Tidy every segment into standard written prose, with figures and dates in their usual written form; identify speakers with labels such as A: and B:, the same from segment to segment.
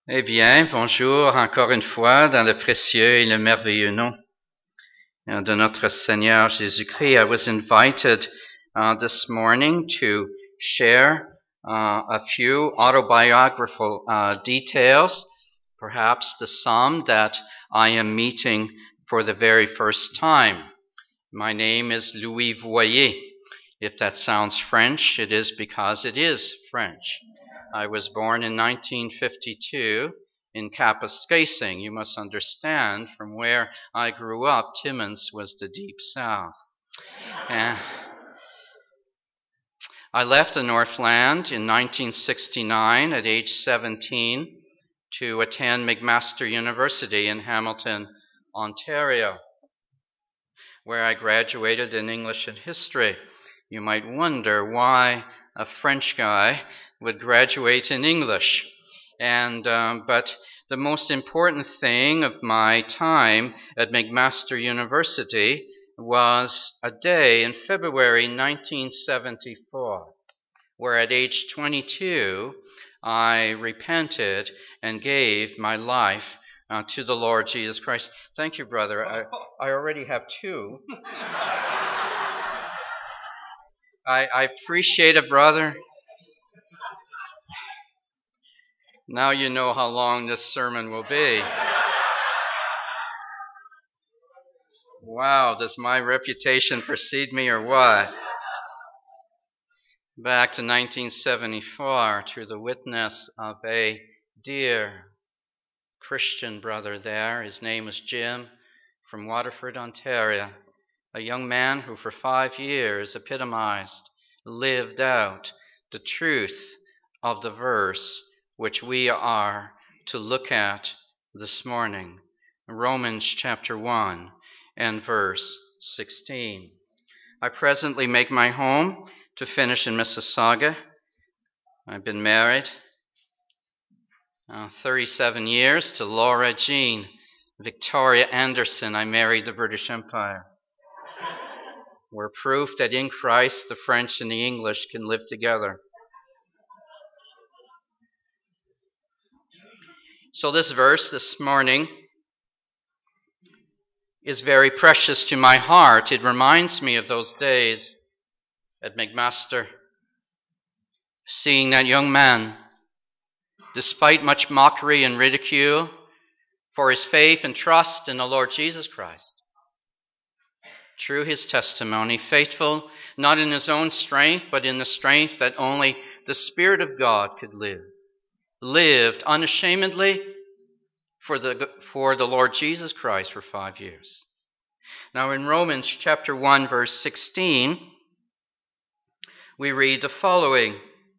A: Eh bien, bonjour encore une fois dans le précieux et le merveilleux nom de notre Seigneur Jésus-Christ. I was invited this morning to share a few autobiographical details, perhaps the some that I am meeting for the very first time. My name is Louis Voyer. If that sounds French, it is because it is French. I was born in 1952 in Kapuskasing. You must understand, from where I grew up, Timmins was the deep south. And I left the Northland in 1969 at age 17 to attend McMaster University in Hamilton, Ontario, where I graduated in English and history. You might wonder why a French guy would graduate in English. But the most important thing of my time at McMaster University was a day in February 1974, where at age 22, I repented and gave my life to the Lord Jesus Christ. Thank you, brother. I already have two. I appreciate it, brother. Now you know how long this sermon will be. Wow, does my reputation precede me or what? Back to 1974, through the witness of a dear Christian brother there. His name was Jim, from Waterford, Ontario. A young man who for 5 years lived out the truth of the verse which we are to look at this morning. Romans chapter 1 and verse 16. I presently make my home to finish in Mississauga. I've been married 37 years to Laura Jean Victoria Anderson. I married the British Empire. We're proof that in Christ the French and the English can live together. So this verse this morning is very precious to my heart. It reminds me of those days at McMaster, seeing that young man, despite much mockery and ridicule for his faith and trust in the Lord Jesus Christ, through his testimony, faithful not in his own strength, but in the strength that only the Spirit of God could live, lived unashamedly for the Lord Jesus Christ for 5 years. Now in Romans chapter 1, verse 16, we read the following.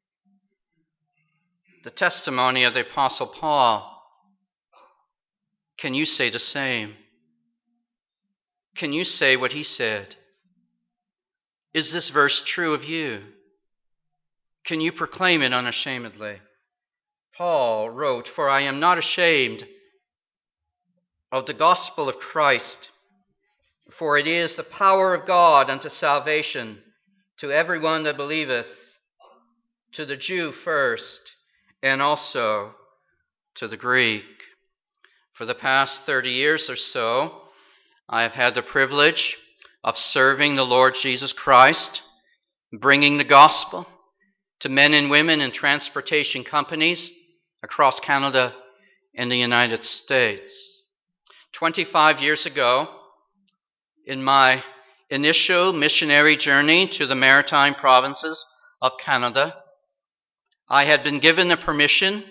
A: The testimony of the Apostle Paul. Can you say the same? Can you say what he said? Is this verse true of you? Can you proclaim it unashamedly? Paul wrote, "For I am not ashamed of the gospel of Christ, for it is the power of God unto salvation to everyone that believeth, to the Jew first, and also to the Greek." For the past 30 years or so, I have had the privilege of serving the Lord Jesus Christ, bringing the gospel to men and women in transportation companies across Canada and the United States. 25 years ago, in my initial missionary journey to the maritime provinces of Canada, I had been given the permission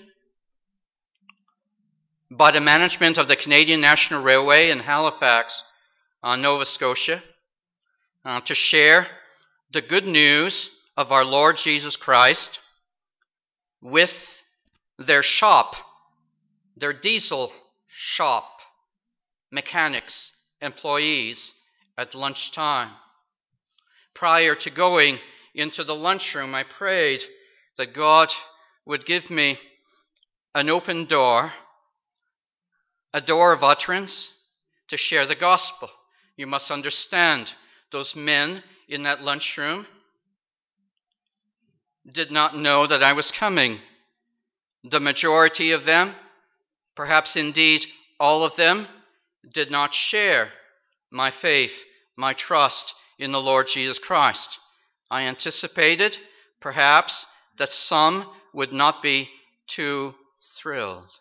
A: by the management of the Canadian National Railway in Halifax, Nova Scotia, to share the good news of our Lord Jesus Christ with their shop, their diesel shop mechanics, employees at lunchtime. Prior to going into the lunchroom, I prayed that God would give me an open door, a door of utterance to share the gospel. You must understand, those men in that lunchroom did not know that I was coming. The majority of them Perhaps indeed all of them did not share my faith, my trust in the Lord Jesus Christ. I anticipated, perhaps, that some would not be too thrilled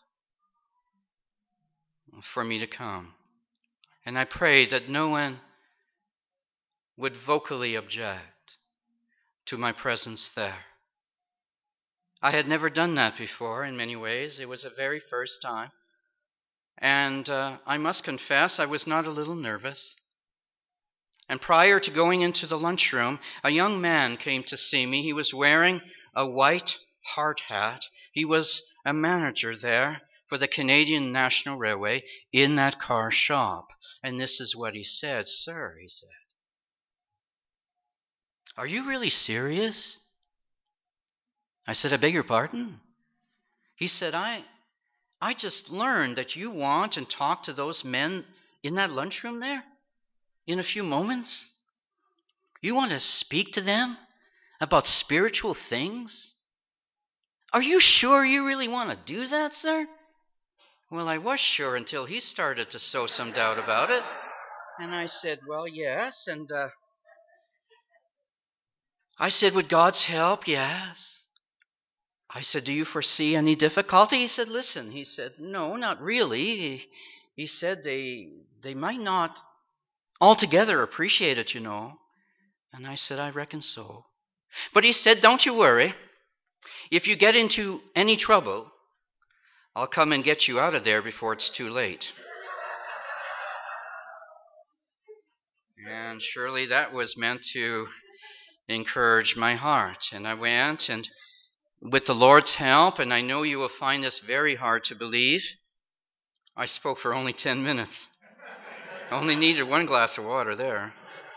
A: for me to come. And I prayed that no one would vocally object to my presence there. I had never done that before in many ways. It was the very first time. And I must confess, I was not a little nervous. And prior to going into the lunchroom, a young man came to see me. He was wearing a white hard hat. He was a manager there for the Canadian National Railway in that car shop. And this is what he said. "Sir," he said, "are you really serious?" I said, "I beg your pardon?" He said, I just learned that you want and talk to those men in that lunchroom there in a few moments. You want to speak to them about spiritual things? Are you sure you really want to do that, sir?" Well, I was sure until he started to sow some doubt about it. And I said, "Well, yes." And I said, "With God's help, yes." I said, "Do you foresee any difficulty?" He said, "Listen," he said, "no, not really." He said they might not altogether appreciate it, you know. And I said, "I reckon so." But he said, "Don't you worry. If you get into any trouble, I'll come and get you out of there before it's too late." And surely that was meant to encourage my heart. And I went, and with the Lord's help, and I know you will find this very hard to believe, I spoke for only 10 minutes. I only needed one glass of water there.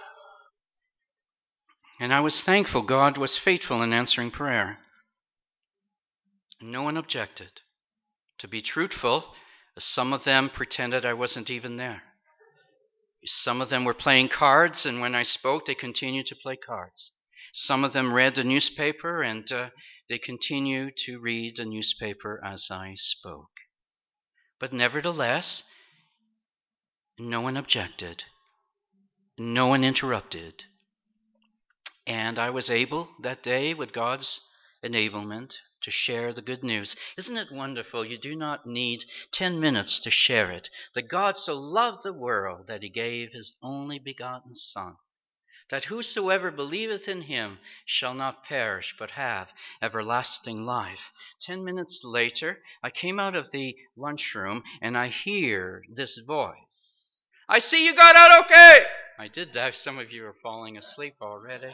A: And I was thankful God was faithful in answering prayer. No one objected. To be truthful, some of them pretended I wasn't even there. Some of them were playing cards, and when I spoke, they continued to play cards. Some of them read the newspaper, and they continued to read the newspaper as I spoke. But nevertheless, no one objected. No one interrupted. And I was able that day, with God's enablement, to share the good news. Isn't it wonderful? You do not need 10 minutes to share it. That God so loved the world that he gave his only begotten Son, that whosoever believeth in him shall not perish but have everlasting life. 10 minutes later, I came out of the lunchroom and I hear this voice. "I see you got out okay." I did that. Some of you are falling asleep already.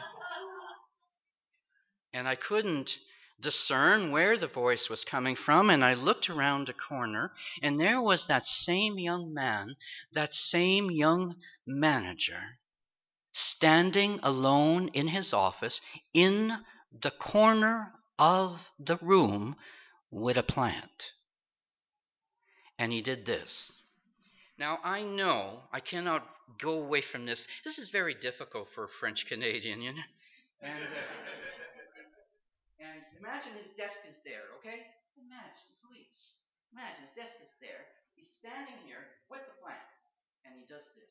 A: And I couldn't discern where the voice was coming from, and I looked around the corner, and there was that same young man, that same young manager, standing alone in his office in the corner of the room with a plant. And he did this. Now, I know I cannot go away from this. This is very difficult for a French Canadian, you know. And imagine his desk is there, okay? Imagine, please. Imagine his desk is there. He's standing here with the plant, and he does this.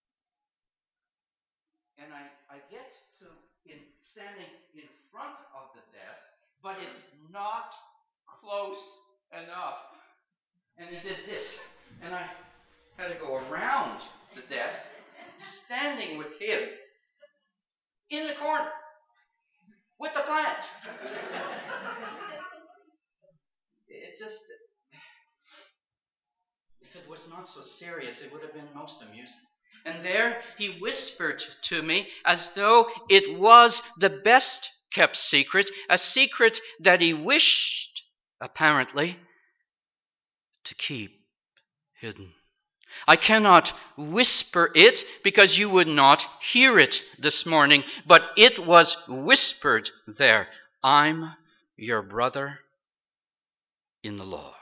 A: And I get to standing in front of the desk, but it's not close enough. And he did this. And I had to go around the desk, standing with him in the corner with the plant. It just, if it was not so serious, it would have been most amusing. And there he whispered to me as though it was the best kept secret, a secret that he wished, apparently, to keep hidden. I cannot whisper it because you would not hear it this morning, but it was whispered there. "I'm your brother in the Lord."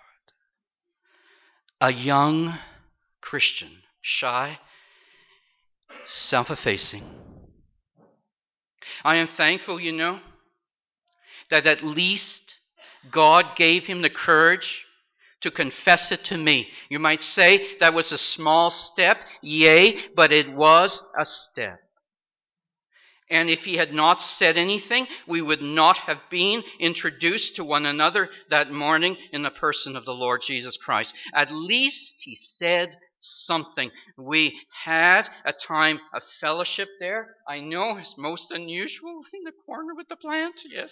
A: A young Christian, shy, self-effacing. I am thankful, you know, that at least God gave him the courage to confess it to me. You might say that was a small step. Yea, but it was a step. And if he had not said anything, we would not have been introduced to one another that morning in the person of the Lord Jesus Christ. At least he said something. We had a time of fellowship there. I know it's most unusual in the corner with the plant, yes.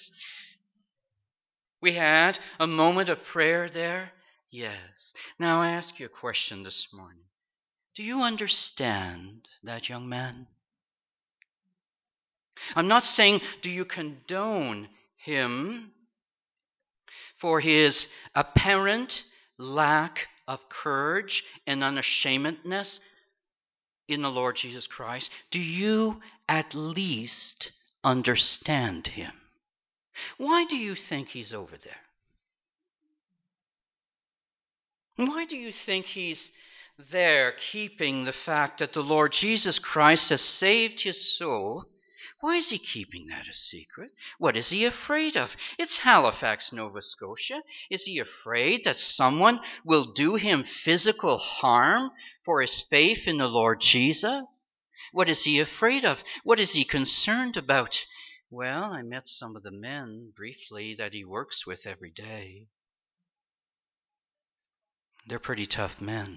A: We had a moment of prayer there, yes. Now I ask you a question this morning. Do you understand that young man? I'm not saying, do you condone him for his apparent lack of courage and unashamedness in the Lord Jesus Christ? Do you at least understand him? Why do you think he's over there? Why do you think he's there keeping the fact that the Lord Jesus Christ has saved his soul? Why is he keeping that a secret? What is he afraid of? It's Halifax, Nova Scotia. Is he afraid that someone will do him physical harm for his faith in the Lord Jesus? What is he afraid of? What is he concerned about? Well, I met some of the men briefly that he works with every day. They're pretty tough men.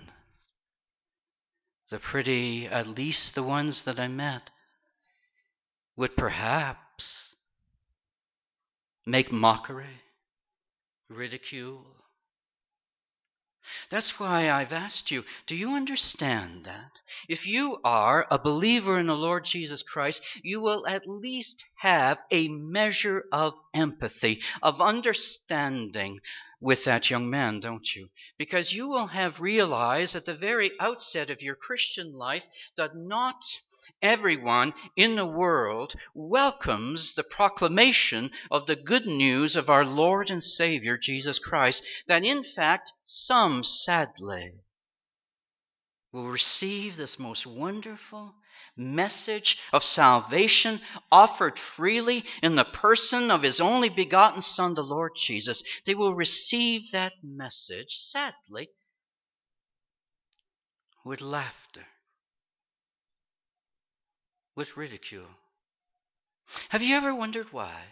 A: At least the ones that I met, would perhaps make mockery, ridicule. That's why I've asked you, do you understand that? If you are a believer in the Lord Jesus Christ, you will at least have a measure of empathy, of understanding with that young man, don't you? Because you will have realized at the very outset of your Christian life that not everyone in the world welcomes the proclamation of the good news of our Lord and Savior, Jesus Christ, that in fact some, sadly, will receive this most wonderful message of salvation offered freely in the person of his only begotten Son, the Lord Jesus. They will receive that message, sadly, with laughter, with ridicule. Have you ever wondered why?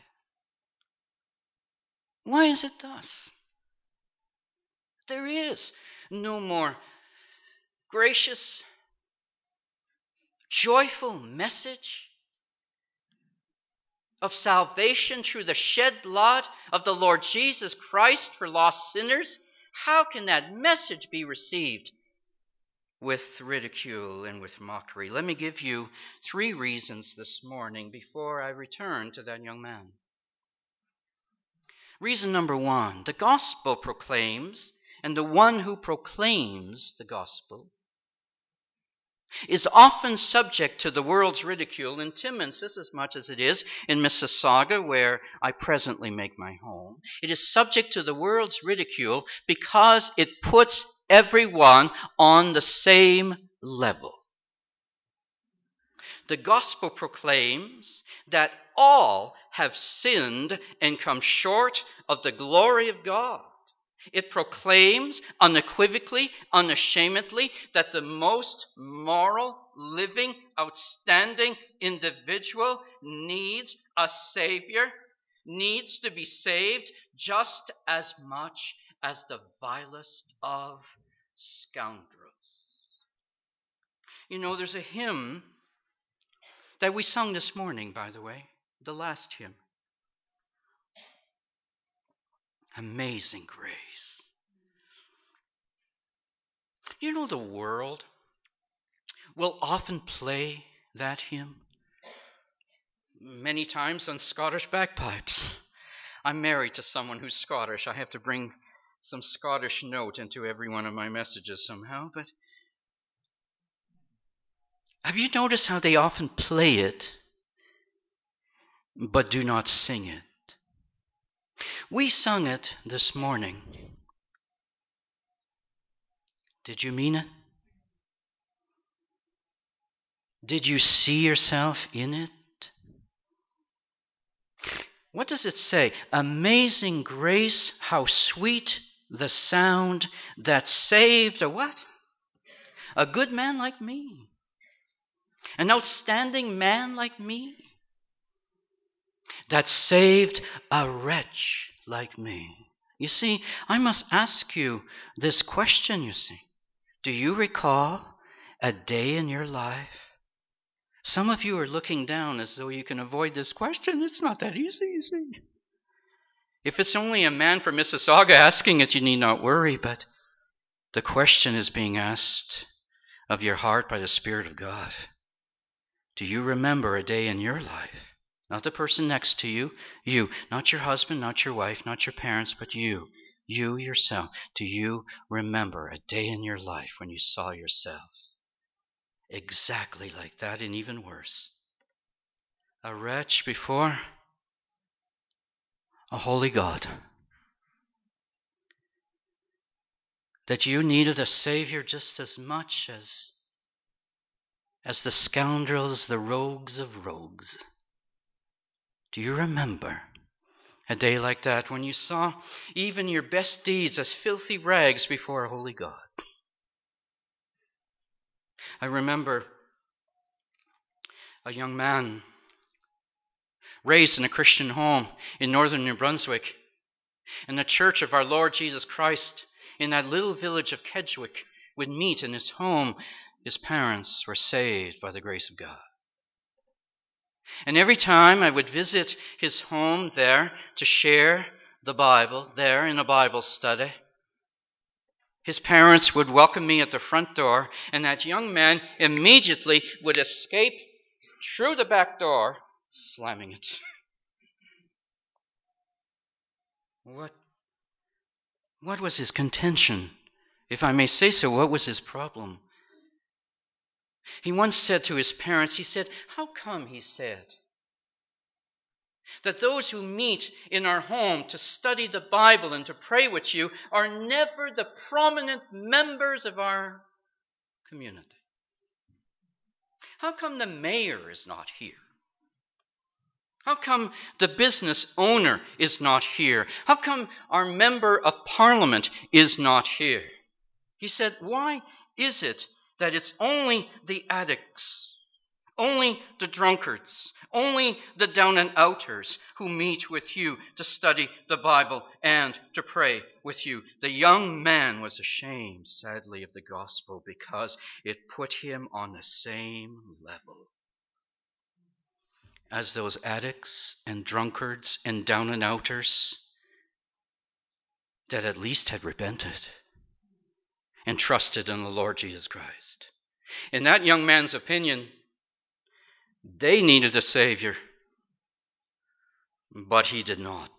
A: Why is it thus? There is no more gracious, joyful message of salvation through the shed blood of the Lord Jesus Christ for lost sinners. How can that message be received with ridicule and with mockery? Let me give you 3 reasons this morning before I return to that young man. Reason number 1, the gospel proclaims, and the one who proclaims the gospel is often subject to the world's ridicule in Timmins just as much as it is in Mississauga, where I presently make my home. It is subject to the world's ridicule because it puts everyone on the same level. The gospel proclaims that all have sinned and come short of the glory of God. It proclaims unequivocally, unashamedly, that the most moral, living, outstanding individual needs a Savior, needs to be saved just as much as the vilest of scoundrels. You know, there's a hymn that we sung this morning, by the way, the last hymn. Amazing Grace. You know, the world will often play that hymn many times on Scottish bagpipes. I'm married to someone who's Scottish. I have to bring some Scottish note into every one of my messages somehow. But have you noticed how they often play it, but do not sing it? We sung it this morning. Did you mean it? Did you see yourself in it? What does it say? Amazing grace, how sweet the sound that saved a what? A good man like me. An outstanding man like me. That saved a wretch like me. You see, I must ask you this question, you see. Do you recall a day in your life? Some of you are looking down as though you can avoid this question. It's not that easy, you see. If it's only a man from Mississauga asking it, you need not worry, but the question is being asked of your heart by the Spirit of God. Do you remember a day in your life? Not the person next to you, you. Not your husband, not your wife, not your parents, but you. You yourself. Do you remember a day in your life when you saw yourself exactly like that, and even worse? A wretch before a holy God. That you needed a Savior just as much as the scoundrels, the rogues of rogues. Do you remember a day like that when you saw even your best deeds as filthy rags before a holy God? I remember a young man raised in a Christian home in northern New Brunswick, in the church of our Lord Jesus Christ, in that little village of Kedgwick, would meet in his home. His parents were saved by the grace of God. And every time I would visit his home there to share the Bible, there in a Bible study, his parents would welcome me at the front door, and that young man immediately would escape through the back door, slamming it. What was his contention? If I may say so, what was his problem? He once said to his parents, he said, "How come," he said, "that those who meet in our home to study the Bible and to pray with you are never the prominent members of our community? How come the mayor is not here? How come the business owner is not here? How come our member of parliament is not here?" He said, "Why is it that it's only the addicts, only the drunkards, only the down and outers who meet with you to study the Bible and to pray with you?" The young man was ashamed, sadly, of the gospel because it put him on the same level as those addicts and drunkards and down and outers that at least had repented and trusted in the Lord Jesus Christ. In that young man's opinion, they needed a Savior, but he did not.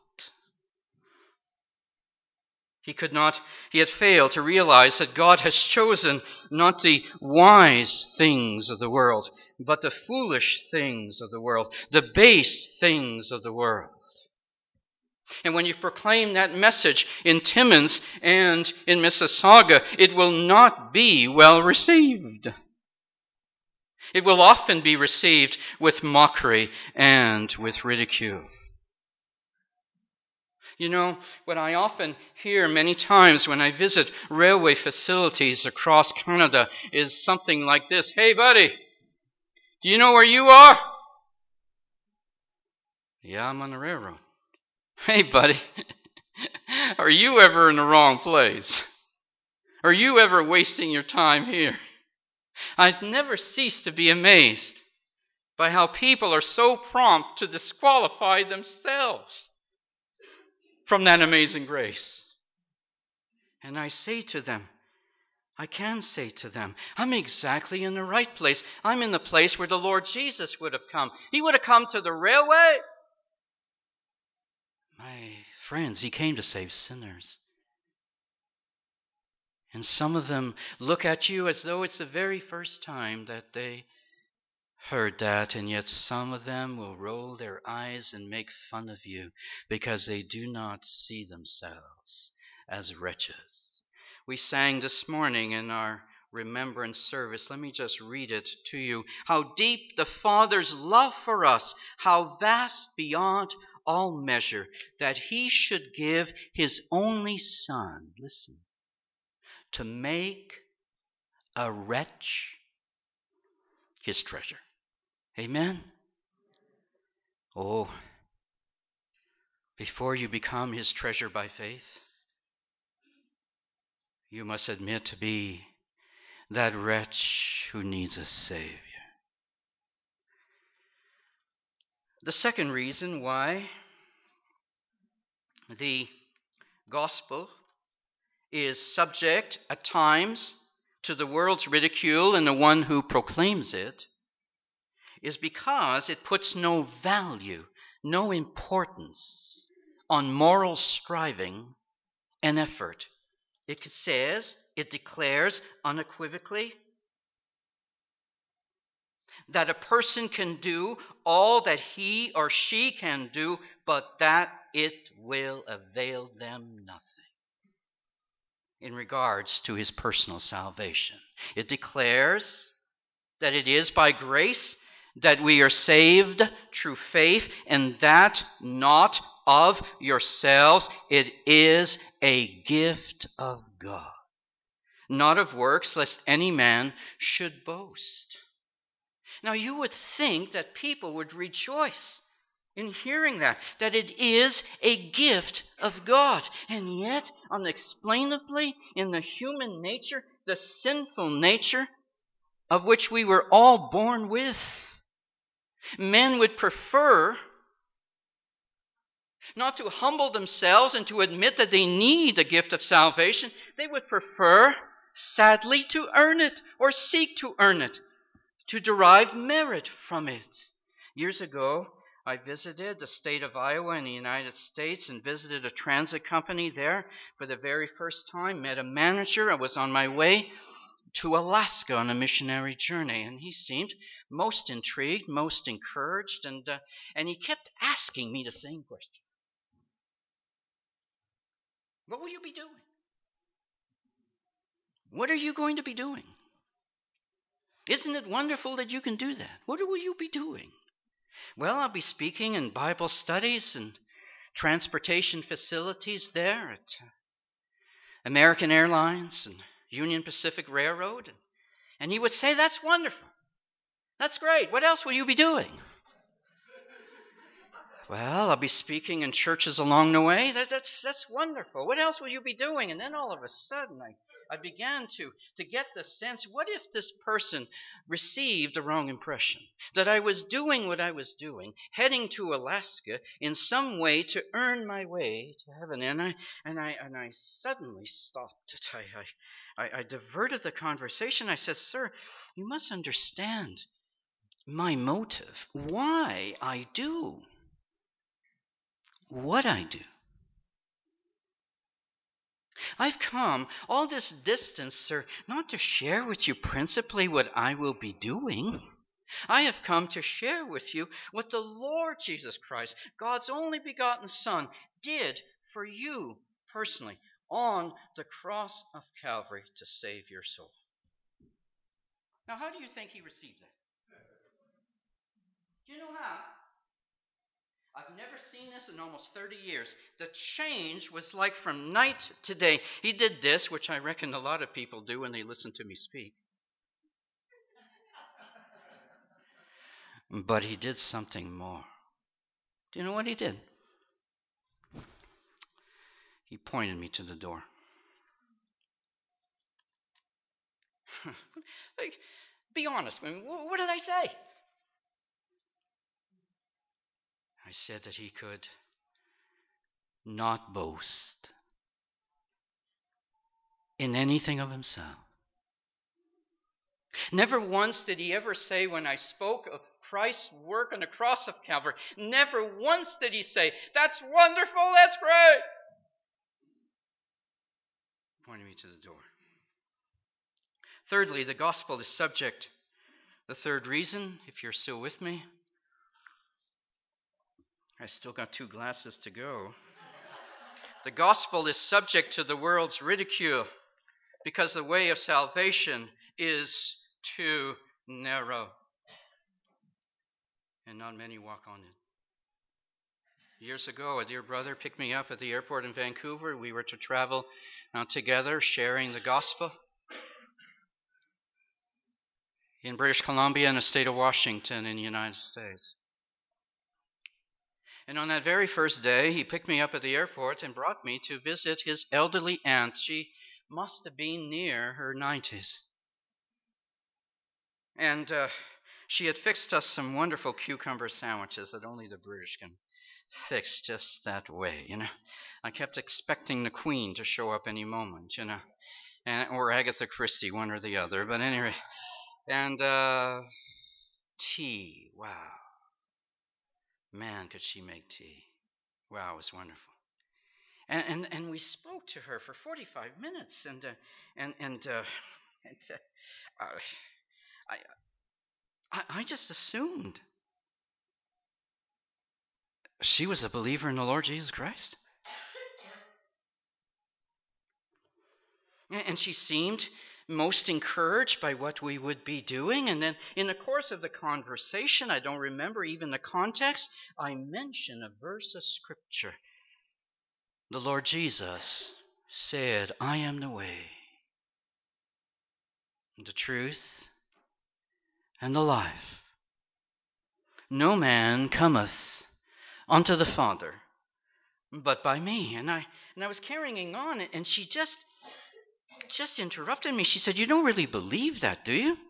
A: He had failed to realize that God has chosen not the wise things of the world, but the foolish things of the world, the base things of the world. And when you proclaim that message in Timmins and in Mississauga, it will not be well received. It will often be received with mockery and with ridicule. You know, what I often hear many times when I visit railway facilities across Canada is something like this: "Hey, buddy, do you know where you are?" "Yeah, I'm on the railroad." "Hey, buddy, are you ever in the wrong place? Are you ever wasting your time here?" I've never ceased to be amazed by how people are so prompt to disqualify themselves from that amazing grace. And I can say to them, I'm exactly in the right place. I'm in the place where the Lord Jesus would have come. He would have come to the railway. My friends, he came to save sinners. And some of them look at you as though it's the very first time that they heard that, and yet some of them will roll their eyes and make fun of you because they do not see themselves as wretches. We sang this morning in our remembrance service. Let me just read it to you. "How deep the Father's love for us, how vast beyond all measure, that he should give his only Son, listen, to make a wretch his treasure. Amen? Oh, before you become his treasure by faith, you must admit to be that wretch who needs a Savior. The second reason why the gospel is subject at times to the world's ridicule and the one who proclaims it is because it puts no value, no importance on moral striving and effort. It says, it declares unequivocally that a person can do all that he or she can do, but that it will avail them nothing in regards to his personal salvation. It declares that it is by grace that we are saved through faith, and that not of yourselves. It is a gift of God, not of works, lest any man should boast. Now you would think that people would rejoice in hearing that it is a gift of God. And yet, unexplainably, in the human nature, the sinful nature of which we were all born with, men would prefer not to humble themselves and to admit that they need the gift of salvation. They would prefer, sadly, to earn it or seek to earn it, to derive merit from it. Years ago, I visited the state of Iowa in the United States and visited a transit company there for the very first time. Met a manager. I was on my way to Alaska on a missionary journey, and he seemed most intrigued, most encouraged, and he kept asking me the same question. What will you be doing? What are you going to be doing? Isn't it wonderful that you can do that? What will you be doing? Well, I'll be speaking in Bible studies and transportation facilities there at American Airlines and Union Pacific Railroad. And he would say, that's wonderful. That's great. What else will you be doing? Well, I'll be speaking in churches along the way. That's wonderful. What else will you be doing? And then all of a sudden, I began to get the sense, what if this person received the wrong impression? That I was doing what I was doing, heading to Alaska in some way to earn my way to heaven. And I suddenly stopped. I diverted the conversation. I said, sir, you must understand my motive, why I do what I do. I've come all this distance, sir, not to share with you principally what I will be doing. I have come to share with you what the Lord Jesus Christ, God's only begotten Son, did for you personally on the cross of Calvary to save your soul. Now, how do you think he received that? Do you know how? I've never seen this in almost 30 years. The change was like from night to day. He did this, which I reckon a lot of people do when they listen to me speak. But he did something more. Do you know what he did? He pointed me to the door. Like, be honest. I mean, what did I say? I said that he could not boast in anything of himself. Never once did he ever say, when I spoke of Christ's work on the cross of Calvary, never once did he say, that's wonderful, that's great. Pointing me to the door. Thirdly, the gospel is subject. The third reason, if you're still with me, I still got 2 glasses to go. The gospel is subject to the world's ridicule because the way of salvation is too narrow, and not many walk on it. Years ago, a dear brother picked me up at the airport in Vancouver. We were to travel together, sharing the gospel in British Columbia and the state of Washington in the United States. And on that very first day, he picked me up at the airport and brought me to visit his elderly aunt. She must have been near her 90s. And she had fixed us some wonderful cucumber sandwiches that only the British can fix just that way, I kept expecting the Queen to show up any moment, or Agatha Christie, one or the other. But anyway, and tea, wow. Man, could she make tea. Wow, it was wonderful. And we spoke to her for 45 minutes, I just assumed she was a believer in the Lord Jesus Christ. And she seemed most encouraged by what we would be doing. And then in the course of the conversation, I don't remember even the context, I mentioned a verse of Scripture. The Lord Jesus said, I am the way, the truth, and the life. No man cometh unto the Father but by me. And I was carrying on, and she just interrupted me. She said, you don't really believe that, do you?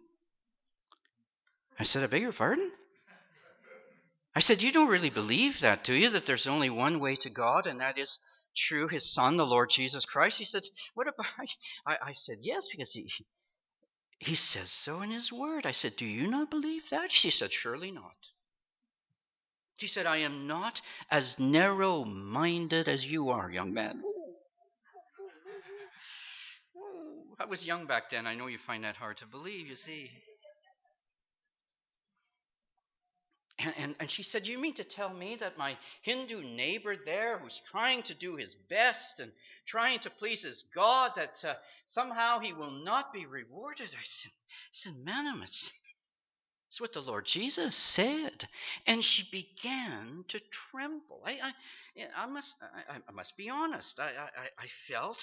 A: I said, I beg your pardon? I said, you don't really believe that, do you? That there's only one way to God, and that is through His Son, the Lord Jesus Christ? He said, what about... I said, yes, because he says so in His Word. I said, do you not believe that? She said, surely not. She said, I am not as narrow-minded as you are, young man. I was young back then. I know you find that hard to believe, you see. And she said, you mean to tell me that my Hindu neighbor there, who's trying to do his best and trying to please his God, that somehow he will not be rewarded? I said, madam, it's what the Lord Jesus said. And she began to tremble. I must be honest. I felt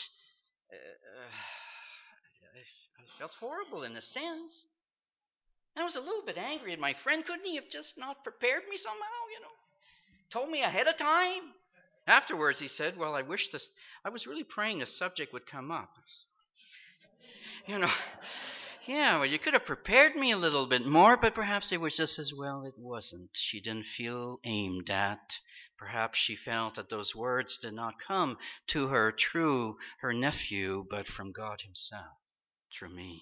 A: I felt horrible in a sense. And I was a little bit angry at my friend. Couldn't he have just not prepared me somehow, Told me ahead of time? Afterwards, he said, well, I was really praying the subject would come up. Yeah, well, you could have prepared me a little bit more, but perhaps it was just as well it wasn't. She didn't feel aimed at. Perhaps she felt that those words did not come to her through her nephew, but from God Himself, through me.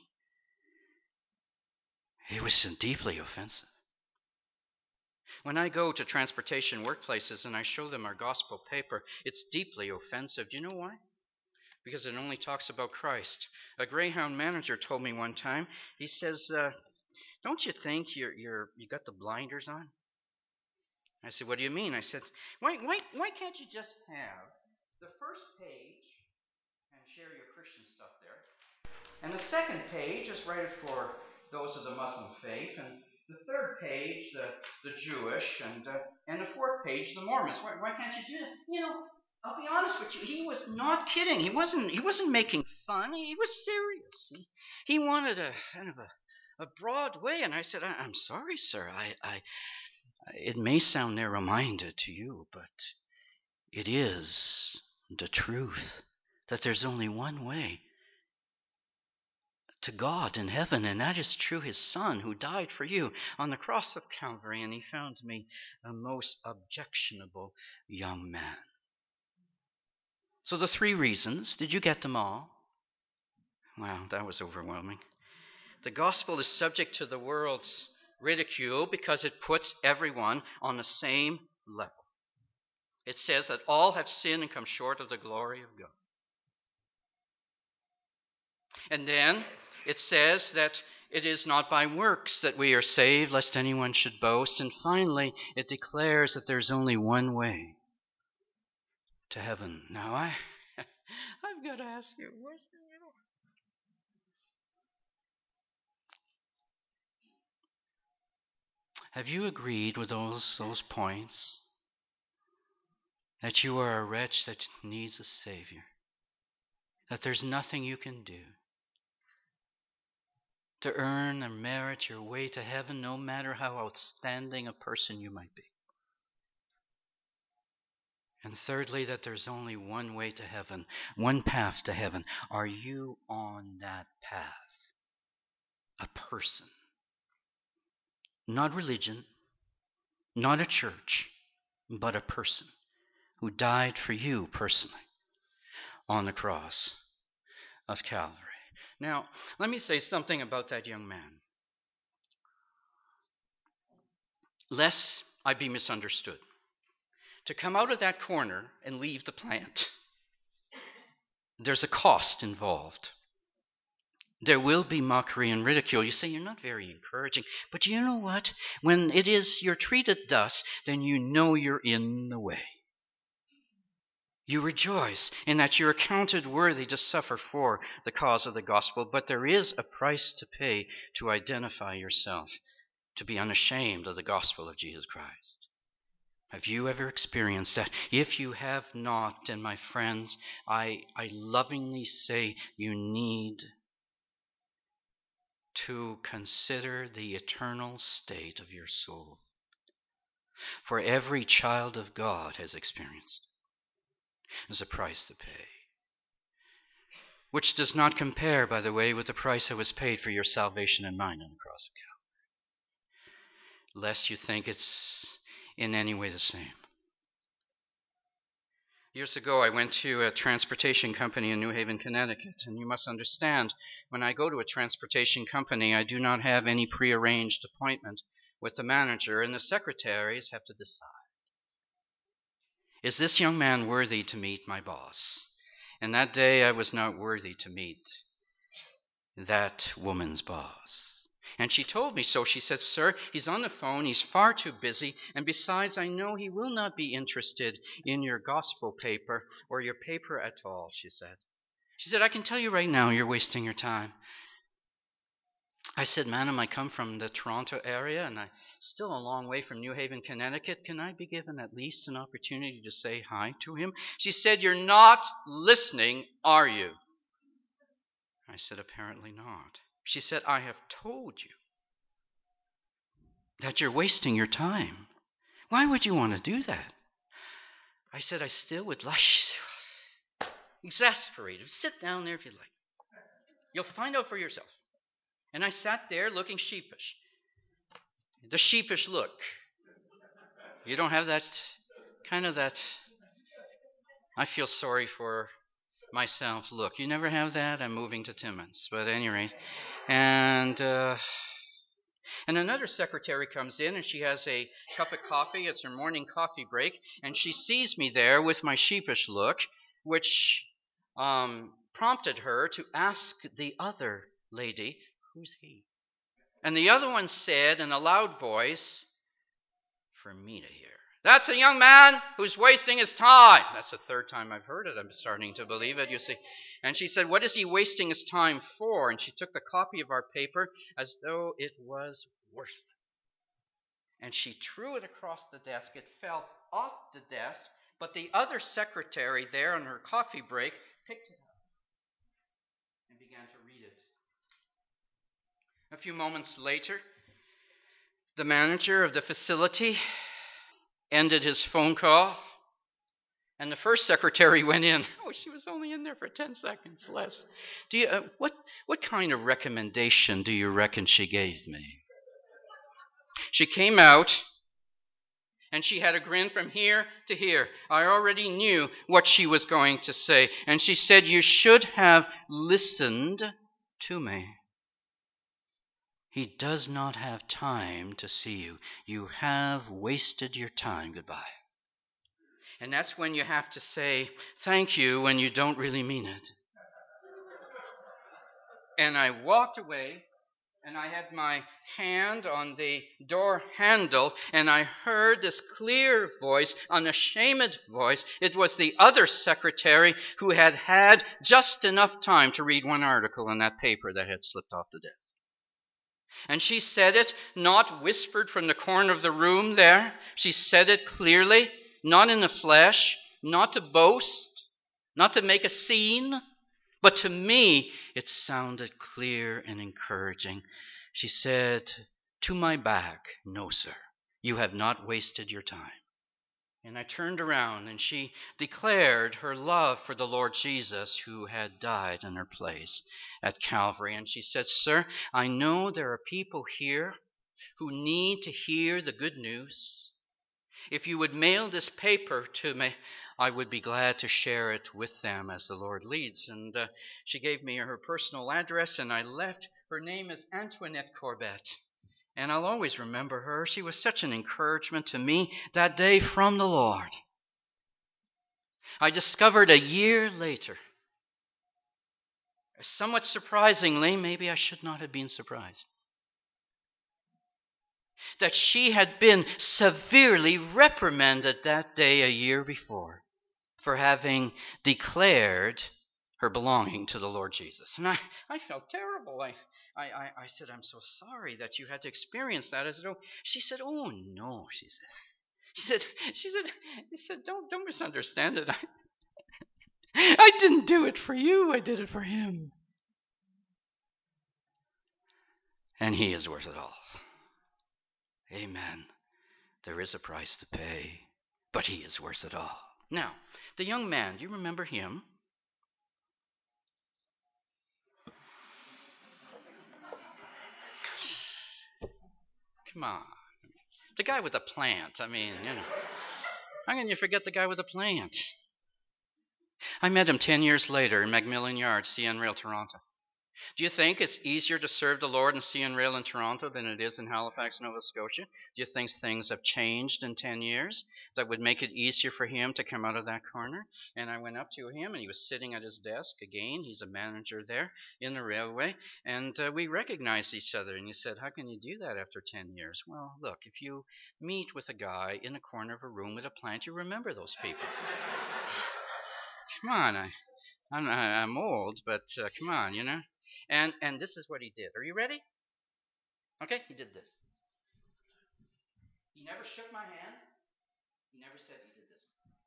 A: It was deeply offensive. When I go to transportation workplaces and I show them our gospel paper, it's deeply offensive. Do you know why? Because it only talks about Christ. A Greyhound manager told me one time, he says, don't you think you got the blinders on? I said, what do you mean? I said, why can't you just have the first page and share your Christian stuff there, and the second page is rated for those of the Muslim faith, and the third page the Jewish, and the fourth page the Mormons. Why can't you do that? I'll be honest with you. He was not kidding. He wasn't making fun. He was serious. He wanted a kind of a broad way, and I said, I'm sorry, sir. It may sound narrow-minded to you, but it is the truth that there's only one way to God in heaven, and that is through His Son who died for you on the cross of Calvary, and He found me a most objectionable young man. So the 3 reasons, did you get them all? Wow, that was overwhelming. The gospel is subject to the world's ridicule because it puts everyone on the same level. It says that all have sinned and come short of the glory of God. And then it says that it is not by works that we are saved, lest anyone should boast. And finally, it declares that there's only one way to heaven. Now, I've got to ask you a question. Have you agreed with those points? that you are a wretch that needs a Savior, that there's nothing you can do to earn or merit your way to heaven, no matter how outstanding a person you might be. And thirdly, that there's only one way to heaven, one path to heaven. Are you on that path? A person. Not religion, not a church, but a person who died for you personally on the cross of Calvary. Now, let me say something about that young man, lest I be misunderstood. To come out of that corner and leave the plant, there's a cost involved. There will be mockery and ridicule. You say, you're not very encouraging. But you know what? When it is you're treated thus, then you know you're in the way. You rejoice in that you're accounted worthy to suffer for the cause of the gospel, but there is a price to pay to identify yourself, to be unashamed of the gospel of Jesus Christ. Have you ever experienced that? If you have not, then my friends, I lovingly say you need to consider the eternal state of your soul. For every child of God has experienced. There's a price to pay, which does not compare, by the way, with the price that was paid for your salvation and mine on the cross of Calvary, lest you think it's in any way the same. Years ago, I went to a transportation company in New Haven, Connecticut, and you must understand, when I go to a transportation company, I do not have any prearranged appointment with the manager, and the secretaries have to decide. Is this young man worthy to meet my boss? And that day I was not worthy to meet that woman's boss. And she told me so. She said, sir, he's on the phone. He's far too busy. And besides, I know he will not be interested in your gospel paper or your paper at all, she said. She said, I can tell you right now you're wasting your time. I said, madam, I come from the Toronto area and I'm still a long way from New Haven, Connecticut. Can I be given at least an opportunity to say hi to him? She said, you're not listening, are you? I said, apparently not. She said, I have told you that you're wasting your time. Why would you want to do that? I said, I still would like. Exasperated. Sit down there if you like. You'll find out for yourself. And I sat there looking sheepish. The sheepish look. You don't have that kind of that, I feel sorry for myself look. You never have that? I'm moving to Timmins. But at any rate. And another secretary comes in and she has a cup of coffee. It's her morning coffee break. And she sees me there with my sheepish look, which prompted her to ask the other lady, who's he? And the other one said in a loud voice, for me to hear, that's a young man who's wasting his time. That's the third time I've heard it. I'm starting to believe it, you see. And she said, what is he wasting his time for? And she took the copy of our paper as though it was worthless. And she threw it across the desk. It fell off the desk, but the other secretary there on her coffee break picked it up and began to read it. A few moments later, the manager of the facility ended his phone call, and the first secretary went in. Oh, she was only in there for 10 seconds less. Do you what kind of recommendation do you reckon she gave me? She came out, and she had a grin from here to here. I already knew what she was going to say, and she said, you should have listened to me. He does not have time to see you. You have wasted your time. Goodbye. And that's when you have to say thank you when you don't really mean it. And I walked away, and I had my hand on the door handle, and I heard this clear voice, unashamed voice. It was the other secretary who had had just enough time to read one article in that paper that had slipped off the desk. And she said it, not whispered from the corner of the room there. She said it clearly, not in the flesh. not to boast, not to make a scene, but to me it sounded clear and encouraging. She said, "To my back, no, sir, you have not wasted your time." And I turned around, and she declared her love for the Lord Jesus, who had died in her place at Calvary. And she said, "Sir, I know there are people here who need to hear the good news. If you would mail this paper to me, I would be glad to share it with them as the Lord leads." And she gave me her personal address, and I left. Her name is Antoinette Corbett. And I'll always remember her. She was such an encouragement to me that day from the Lord. I discovered a year later, somewhat surprisingly, maybe I should not have been surprised, that she had been severely reprimanded that day a year before for having declared her belonging to the Lord Jesus. And I felt terrible. I said, "I'm so sorry that you had to experience that." She said, "Oh no," she said, "Don't misunderstand it. I didn't do it for you. I did it for him. And he is worth it all." Amen. There is a price to pay, but he is worth it all. Now, the young man, do you remember him? Come on. The guy with the plant. I mean, how can you forget the guy with the plant? I met him 10 years later in Macmillan Yard, CN Rail, Toronto. Do you think it's easier to serve the Lord in CN Rail in Toronto than it is in Halifax, Nova Scotia? Do you think things have changed in 10 years that would make it easier for him to come out of that corner? And I went up to him, and he was sitting at his desk. Again, he's a manager there in the railway. And we recognized each other. And he said, "How can you do that after 10 years?" Well, look, if you meet with a guy in a corner of a room with a plant, you remember those people. Come on, I'm old, but come on, And this is what he did. Are you ready? Okay, he did this. He never shook my hand. He never said he did this.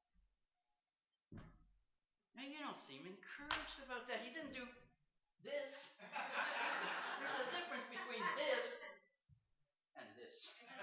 A: Now, you don't seem encouraged about that. He didn't do this. There's a difference between this and this.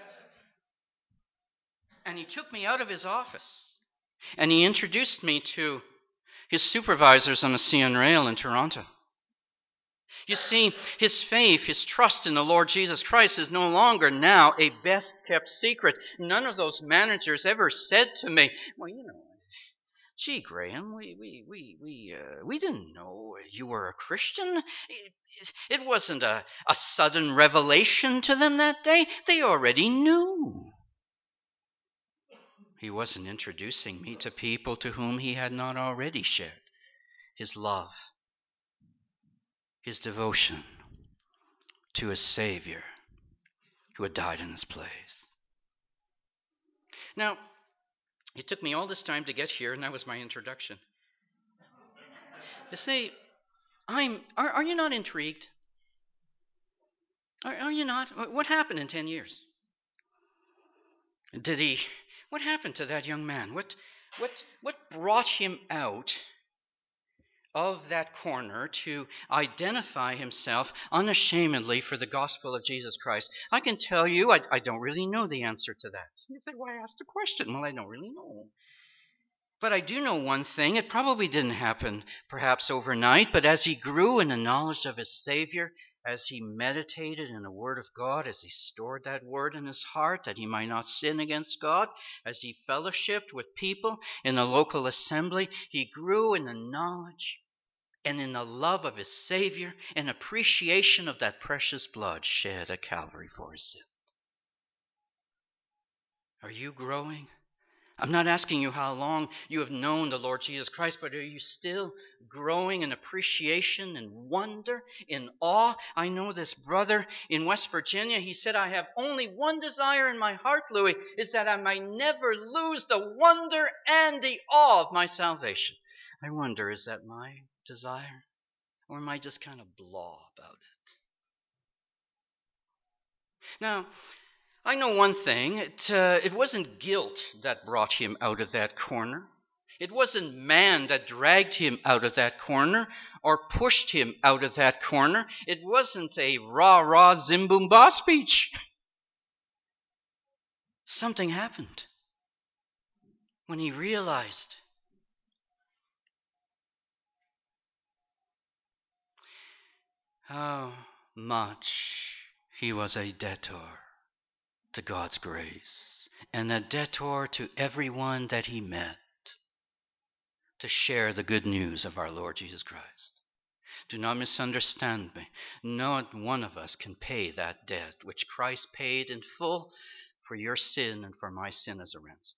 A: And he took me out of his office, and he introduced me to his supervisors on the CN Rail in Toronto. You see, his faith, his trust in the Lord Jesus Christ is no longer now a best-kept secret. None of those managers ever said to me, "Well, gee, Graham, we didn't know you were a Christian." It wasn't a sudden revelation to them that day. They already knew. He wasn't introducing me to people to whom he had not already shared his love, his devotion to his Savior who had died in his place. Now, it took me all this time to get here, and that was my introduction. You see, are you not intrigued? Are you not? What happened in 10 years? What happened to that young man? What brought him out of that corner to identify himself unashamedly for the gospel of Jesus Christ? I can tell you, I don't really know the answer to that. You say, "Why ask the question?" Well, I don't really know. But I do know one thing. It probably didn't happen perhaps overnight, but as he grew in the knowledge of his Savior, as he meditated in the Word of God, as he stored that Word in his heart that he might not sin against God, as he fellowshiped with people in the local assembly, he grew in the knowledge and in the love of his Savior and appreciation of that precious blood shed at Calvary for his sin. Are you growing? I'm not asking you how long you have known the Lord Jesus Christ, but are you still growing in appreciation and wonder, in awe? I know this brother in West Virginia. He said, "I have only one desire in my heart, Louis, is that I might never lose the wonder and the awe of my salvation." I wonder, is that my desire? Or am I just kind of blah about it? Now, I know one thing. It wasn't guilt that brought him out of that corner. It wasn't man that dragged him out of that corner or pushed him out of that corner. It wasn't a rah-rah zim-boom-ba speech. Something happened when he realized how much he was a debtor to God's grace and a debtor to everyone that he met to share the good news of our Lord Jesus Christ. Do not misunderstand me. Not one of us can pay that debt which Christ paid in full for your sin and for my sin as a ransom.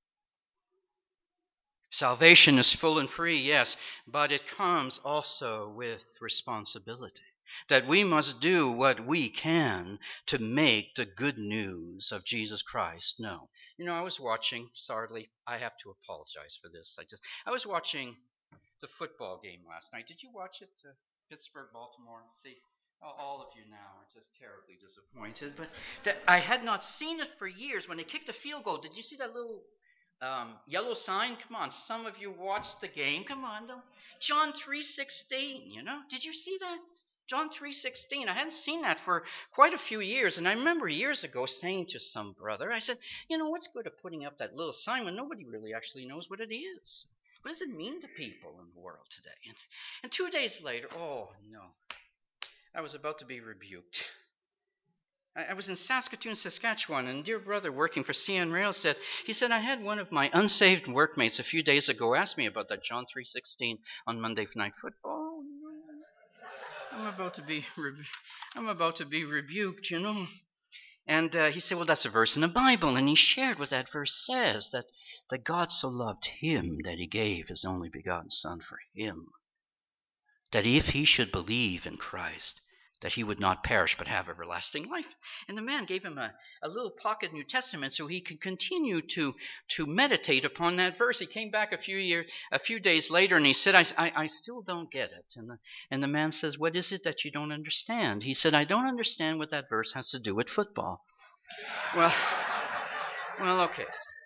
A: Salvation is full and free, yes, but it comes also with responsibility. That we must do what we can to make the good news of Jesus Christ known. You know, I was watching, sadly, I have to apologize for this. I was watching the football game last night. Did you watch it? Pittsburgh, Baltimore. See, all of you now are just terribly disappointed. But I had not seen it for years. When they kicked the field goal, did you see that little yellow sign? Come on, some of you watched the game. Come on, John 3:16. You know, did you see that? John 3:16. I hadn't seen that for quite a few years, and I remember years ago saying to some brother, I said, you know, what's good of putting up that little sign when nobody really actually knows what it is? What does it mean to people in the world today? And 2 days later, oh no, I was about to be rebuked. I was in Saskatoon, Saskatchewan, and a dear brother working for CN Rail said, I had one of my unsaved workmates a few days ago ask me about that John 3:16 on Monday Night Football. I'm about to be rebuked, you know. And he said, well, that's a verse in the Bible. And he shared what that verse says, that God so loved him that he gave his only begotten Son for him. That if he should believe in Christ, that he would not perish but have everlasting life. And the man gave him a little pocket New Testament so he could continue to meditate upon that verse. He came back a few days later and he said, I still don't get it. And the man says, what is it that you don't understand? He said, I don't understand what that verse has to do with football. Well, okay.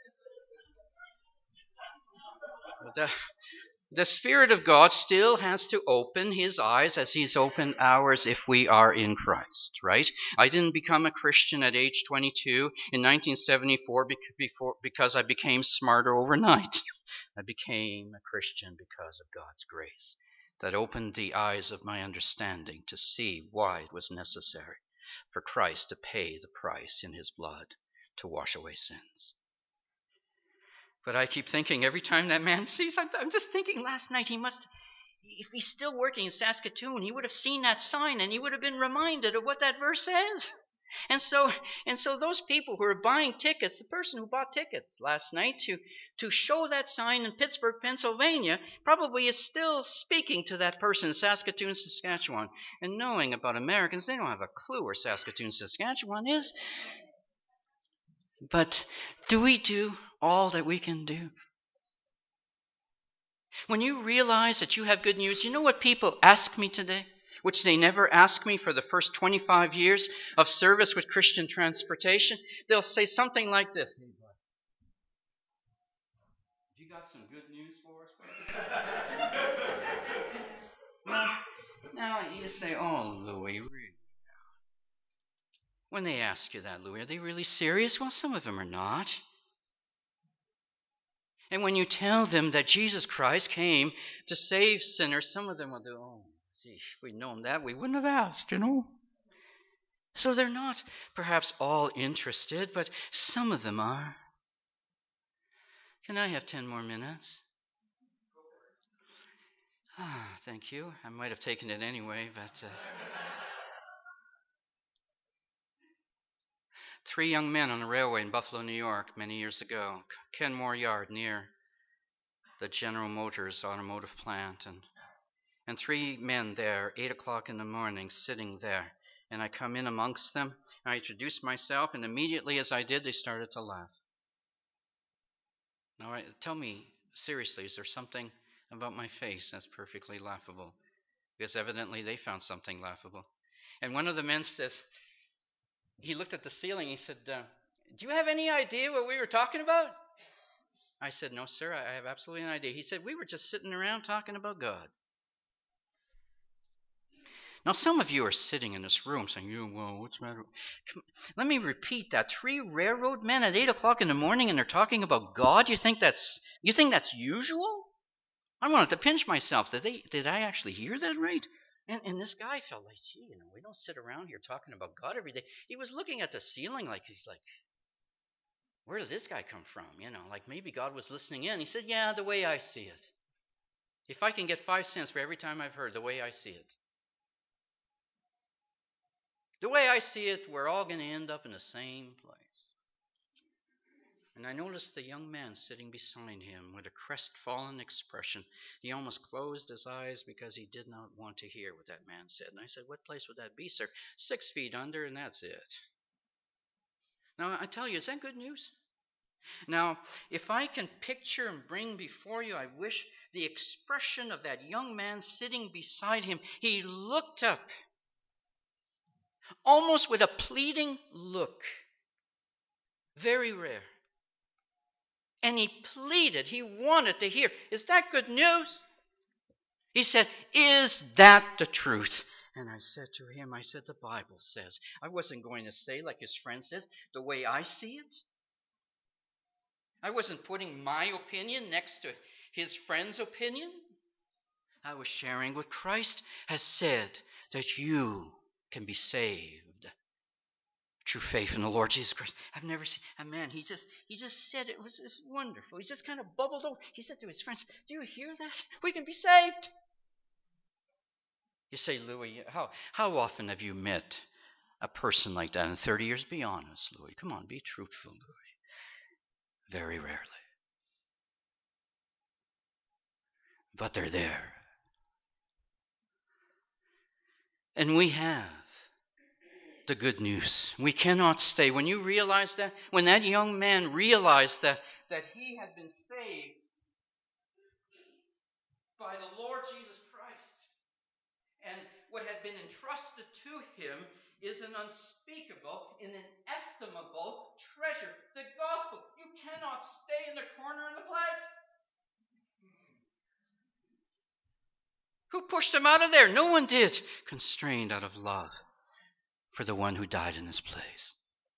A: The Spirit of God still has to open his eyes as he's opened ours if we are in Christ, right? I didn't become a Christian at age 22 in 1974 because I became smarter overnight. I became a Christian because of God's grace that opened the eyes of my understanding to see why it was necessary for Christ to pay the price in his blood to wash away sins. But I keep thinking every time that man sees, I'm just thinking last night if he's still working in Saskatoon, he would have seen that sign and he would have been reminded of what that verse says. And so those people who are buying tickets, the person who bought tickets last night to show that sign in Pittsburgh, Pennsylvania, probably is still speaking to that person in Saskatoon, Saskatchewan. And knowing about Americans, they don't have a clue where Saskatoon, Saskatchewan is. But do we do all that we can do? When you realize that you have good news, you know what people ask me today, which they never asked me for the first 25 years of service with Christian Transportation? They'll say something like this. Hey, bud, you got some good news for us? Now you say, oh, Louis, really? When they ask you that, Louis, are they really serious? Well, some of them are not. And when you tell them that Jesus Christ came to save sinners, some of them will do, oh, gee, if we'd known that, we wouldn't have asked, you know. So they're not perhaps all interested, but some of them are. Can I have 10 more minutes? Thank you. I might have taken it anyway, but... 3 young men on a railway in Buffalo, New York, many years ago. Kenmore Yard near the General Motors automotive plant. And 3 men there, 8 o'clock in the morning, sitting there. And I come in amongst them, and I introduced myself, and immediately as I did, they started to laugh. Now, tell me, seriously, is there something about my face that's perfectly laughable? Because evidently they found something laughable. And one of the men says, he looked at the ceiling, he said, do you have any idea what we were talking about? I I said, no, sir, I have absolutely no idea. He said, we were just sitting around talking about God. Now, some of you are sitting in this room saying, well, what's the matter? Let me repeat that. 3 railroad men at 8 o'clock in the morning and they're talking about God? You think that's usual? I wanted to pinch myself. Did I actually hear that right? And this guy felt like, gee, we don't sit around here talking about God every day. He was looking at the ceiling like he's like, where did this guy come from? Like maybe God was listening in. He said, yeah, the way I see it. If I can get 5 cents for every time I've heard, the way I see it. The way I see it, we're all going to end up in the same place. And I noticed the young man sitting beside him with a crestfallen expression. He almost closed his eyes because he did not want to hear what that man said. And I said, what place would that be, sir? 6 feet under, and that's it. Now, I tell you, is that good news? Now, if I can picture and bring before you, I wish the expression of that young man sitting beside him, he looked up, almost with a pleading look. Very rare. And he pleaded, he wanted to hear, is that good news? He said, is that the truth? And I said to him, the Bible says. I wasn't going to say, like his friend says, the way I see it. I wasn't putting my opinion next to his friend's opinion. I was sharing what Christ has said, that you can be saved through faith in the Lord Jesus Christ. I've never seen a man. He just said it was wonderful. He just kind of bubbled over. He said to his friends, "Do you hear that? We can be saved." You say, Louis, how often have you met a person like that in 30 years? Be honest, Louis. Come on, be truthful, Louis. Very rarely. But they're there. And we have the good news. We cannot stay. When you realize that, when that young man realized that he had been saved by the Lord Jesus Christ, and what had been entrusted to him is an unspeakable, an inestimable treasure. The gospel. You cannot stay in the corner of the plate. Who pushed him out of there? No one did. Constrained out of love for the one who died in his place.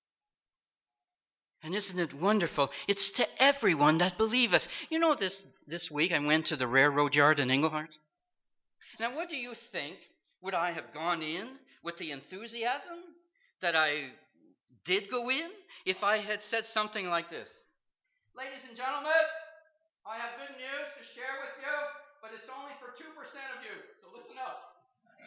A: And isn't it wonderful? It's to everyone that believeth. You know, this week I went to the railroad yard in Englehart. Now, what do you think? Would I have gone in with the enthusiasm that I did go in if I had said something like this? Ladies and gentlemen, I have good news to share with you, but it's only for 2% of you, so listen up.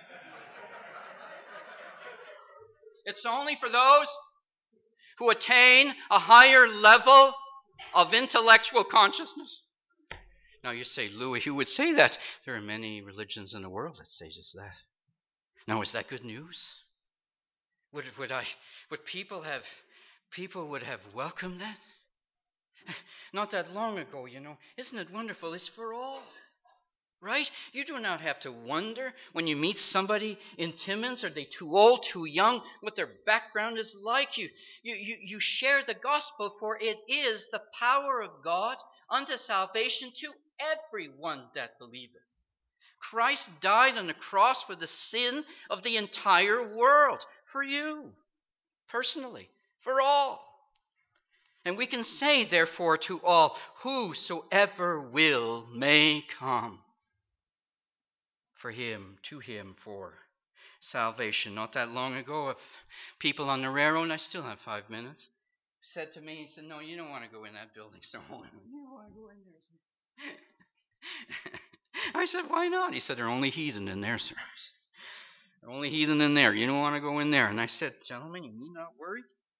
A: It's only for those who attain a higher level of intellectual consciousness. Now you say, Louis, who would say that? There are many religions in the world that say just that. Now, is that good news? Would people would have welcomed that? Not that long ago, Isn't it wonderful? It's for all. Right? You do not have to wonder when you meet somebody in Timmins, are they too old, too young, what their background is like. You share the gospel, for it is the power of God unto salvation to everyone that believeth. Christ died on the cross for the sin of the entire world, for you, personally, for all. And we can say, therefore, to all, whosoever will may come to him for salvation. Not that long ago, if people on the railroad, I still have 5 minutes, said to me, he said, no, you don't want to go in that building, so you don't want to go in there. I said, why not? He said, they're only heathen in there, sir. They're only heathen in there. You don't want to go in there. And I said, gentlemen, you need not worry.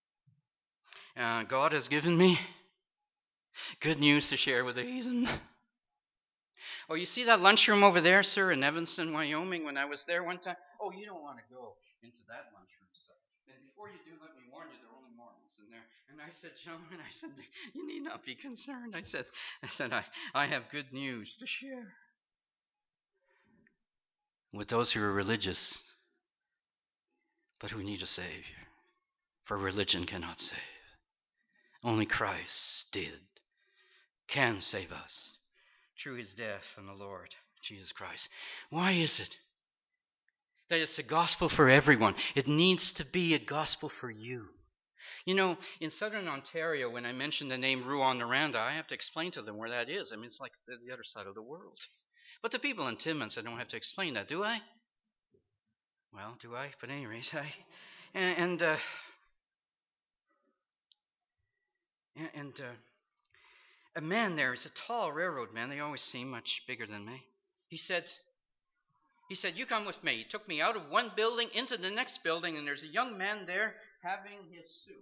A: God has given me good news to share with the heathen. Oh, you see that lunchroom over there, sir, in Evanston, Wyoming, when I was there one time? Oh, you don't want to go into that lunchroom, sir. And before you do, let me warn you, there are only Mormons in there. And I said, gentlemen, you need not be concerned. I said, I have good news to share with those who are religious, but who need a Savior. For religion cannot save. Only Christ can save us through his death on the Lord Jesus Christ. Why is it that it's a gospel for everyone? It needs to be a gospel for you. You know, in southern Ontario, when I mention the name Rouyn-Noranda, I have to explain to them where that is. I mean, it's like the other side of the world. But the people in Timmins, I don't have to explain that, do I? Well, do I? But anyway, a man there is a tall railroad man. They always seem much bigger than me. He said, you come with me. He took me out of one building into the next building, and there's a young man there having his soup.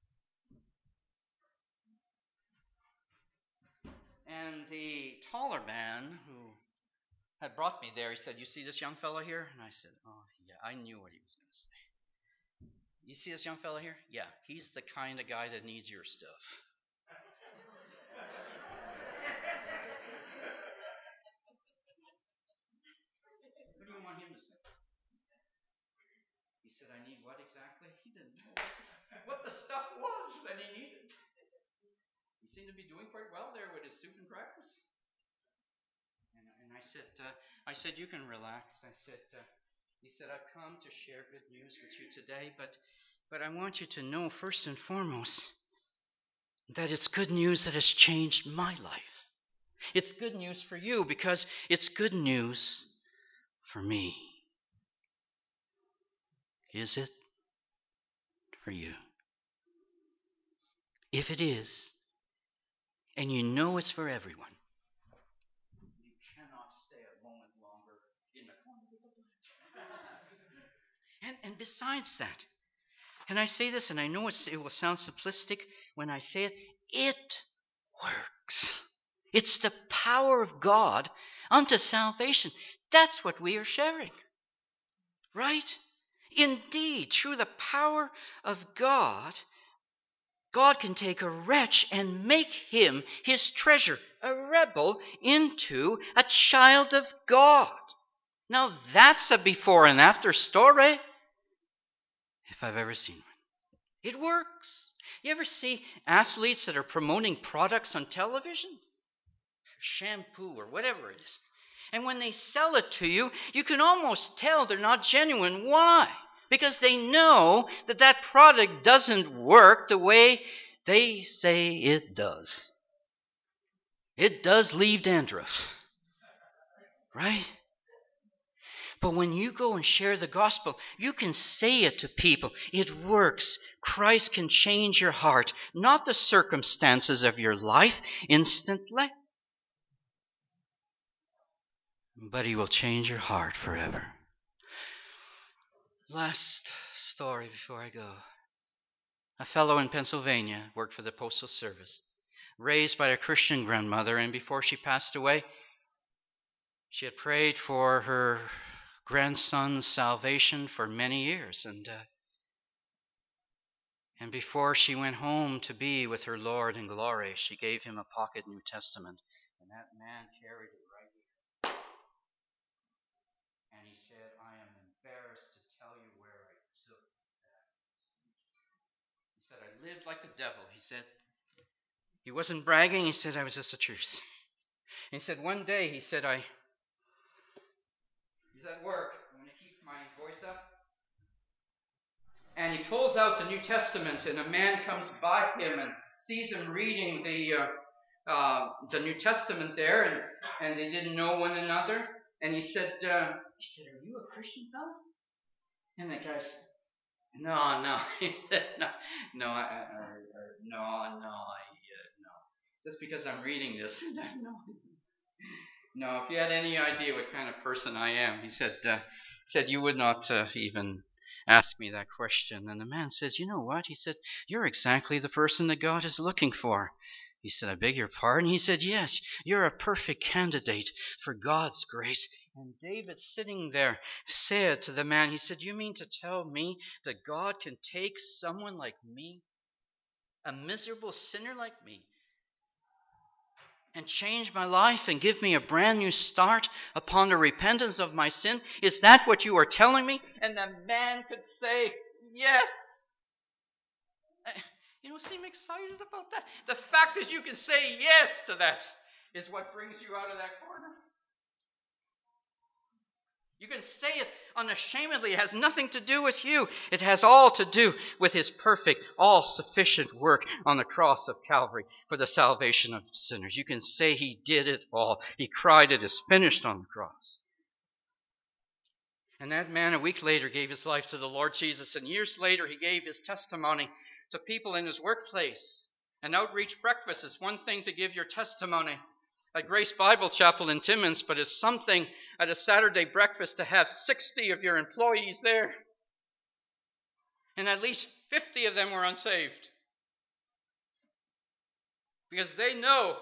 A: And the taller man who had brought me there, he said, you see this young fellow here? And I said, oh, yeah, I knew what he was going to say. You see this young fellow here? Yeah, he's the kind of guy that needs your stuff. What do you want him to say? He said, I need what exactly? He didn't know what the stuff was that he needed. He seemed to be doing quite well there with his soup and crackers. And I said, you can relax. He said, I've come to share good news with you today, but I want you to know first and foremost that it's good news that has changed my life. It's good news for you because it's good news for me. Is it for you? If it is, and you know it's for everyone, you cannot stay a moment longer in the corner of the blood. And besides that, can I say this? And I know it will sound simplistic when I say it. It works. It's the power of God unto salvation. That's what we are sharing. Right? Indeed, through the power of God, God can take a wretch and make him his treasure, a rebel, into a child of God. Now that's a before and after story, if I've ever seen one. It works. You ever see athletes that are promoting products on television? Shampoo or whatever it is. And when they sell it to you, you can almost tell they're not genuine. Why? Because they know that that product doesn't work the way they say it does. It does leave dandruff. Right? But when you go and share the gospel, you can say it to people. It works. Christ can change your heart, not the circumstances of your life instantly, but he will change your heart forever. Last story before I go. A fellow in Pennsylvania worked for the Postal Service, raised by a Christian grandmother, and before she passed away, she had prayed for her grandson's salvation for many years. And before she went home to be with her Lord in glory, she gave him a pocket New Testament. And that man carried it right here. And he said, I am embarrassed to tell you where I took that. He said, I lived like the devil. He said, he wasn't bragging. He said, I was just the truth. And he said, one day, he's at work. I'm going to keep my voice up. And he pulls out the New Testament, and a man comes by him and sees him reading the New Testament there, and they didn't know one another. And he said, are you a Christian fellow? And the guy said, no. He said, no. Just because I'm reading this, no. If you had any idea what kind of person I am, he said you would not even ask me that question. And the man says, you know what? He said, you're exactly the person that God is looking for. He said, I beg your pardon? He said, yes, you're a perfect candidate for God's grace. And David, sitting there, said to the man, he said, you mean to tell me that God can take someone like me, a miserable sinner like me, and change my life and give me a brand new start upon the repentance of my sin? Is that what you are telling me? And the man could say, yes. You don't seem excited about that. The fact that you can say yes to that is what brings you out of that corner. You can say it unashamedly. It has nothing to do with you. It has all to do with His perfect, all-sufficient work on the cross of Calvary for the salvation of sinners. You can say He did it all. He cried, "It is finished," on the cross. And that man, a week later, gave his life to the Lord Jesus. And years later, he gave his testimony to people in his workplace. An outreach breakfast is one thing to give your testimony at Grace Bible Chapel in Timmins, but it's something at a Saturday breakfast to have 60 of your employees there. And at least 50 of them were unsaved. Because they know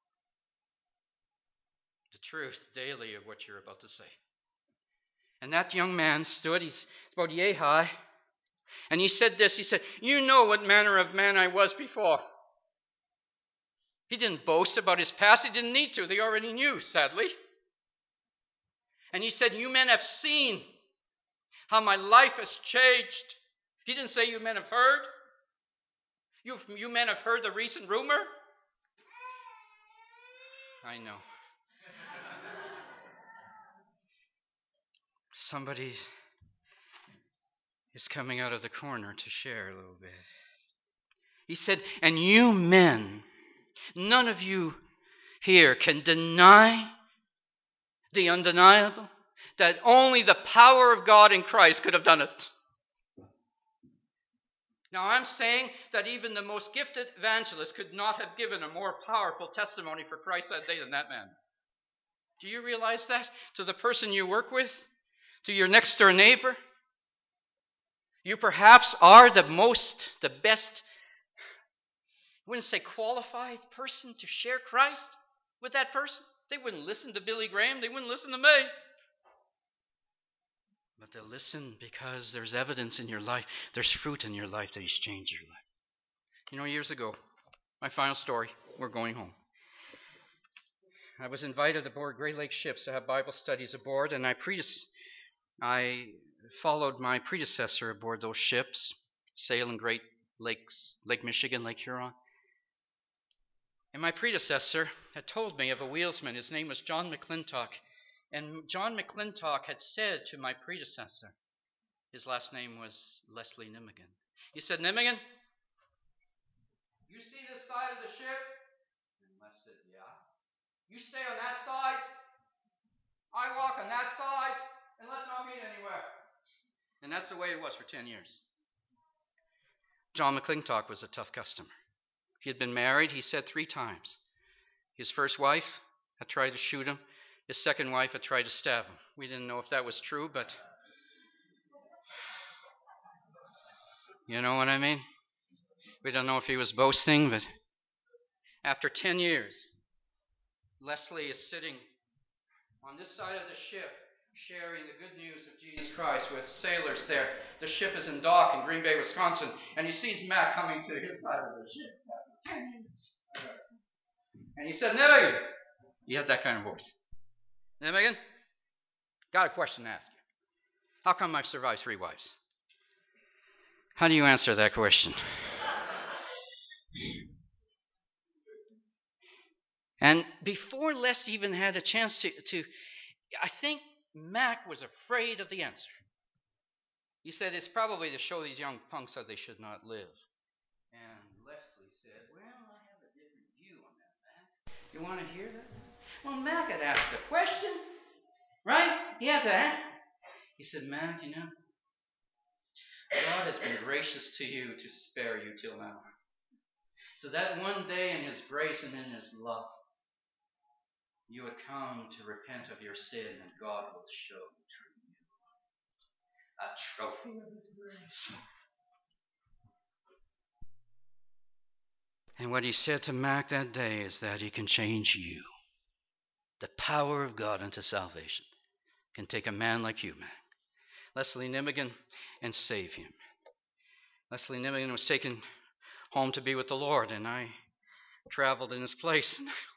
A: the truth daily of what you're about to say. And that young man stood, he's about yea high, and he said this, he said, "You know what manner of man I was before." He didn't boast about his past. He didn't need to. They already knew, sadly. And he said, "You men have seen how my life has changed." He didn't say, "You men have heard. You men have heard the recent rumor." I know. Somebody is coming out of the corner to share a little bit. He said, "And you men, none of you here can deny the undeniable, that only the power of God in Christ could have done it." Now, I'm saying that even the most gifted evangelist could not have given a more powerful testimony for Christ that day than that man. Do you realize that? To the person you work with, to your next door neighbor, you perhaps are the best, I wouldn't say qualified person to share Christ with that person. They wouldn't listen to Billy Graham. They wouldn't listen to me. But they'll listen because there's evidence in your life. There's fruit in your life that He's changed your life. You know, years ago, my final story, we're going home. I was invited aboard Great Lakes ships to have Bible studies aboard, and I followed my predecessor aboard those ships, sailing Great Lakes, Lake Michigan, Lake Huron. And my predecessor had told me of a wheelsman. His name was John McClintock. And John McClintock had said to my predecessor, his last name was Leslie Nimigan. He said, "Nimigan, you see this side of the ship?" And Les said, "Yeah." "You stay on that side. I walk on that side. And let's not meet anywhere." And that's the way it was for 10 years. John McClintock was a tough customer. He had been married, he said, 3 times. His first wife had tried to shoot him. His second wife had tried to stab him. We didn't know if that was true, but you know what I mean? We don't know if he was boasting, but after 10 years, Leslie is sitting on this side of the ship, sharing the good news of Jesus Christ with sailors there. The ship is in dock in Green Bay, Wisconsin, and he sees Matt coming to his side of the ship after 10 years. And he said, "Nimigan," he had that kind of voice. "Nimigan, got a question to ask you. How come I've survived 3 wives?" How do you answer that question? And before Les even had a chance to I think Mac was afraid of the answer. He said, "It's probably to show these young punks how they should not live." And Leslie said, "Well, I have a different view on that, Mac. You want to hear that?" Well, Mac had asked a question, right? He had to ask. He said, "Mac, you know, God has been gracious to you to spare you till now. So that one day in His grace and in His love, you would come to repent of your sin, and God will show to you a trophy of His grace." And what he said to Mac that day is that He can change you. The power of God unto salvation can take a man like you, Mac, Leslie Nimigan, and save him. Leslie Nimigan was taken home to be with the Lord, and I traveled in his place.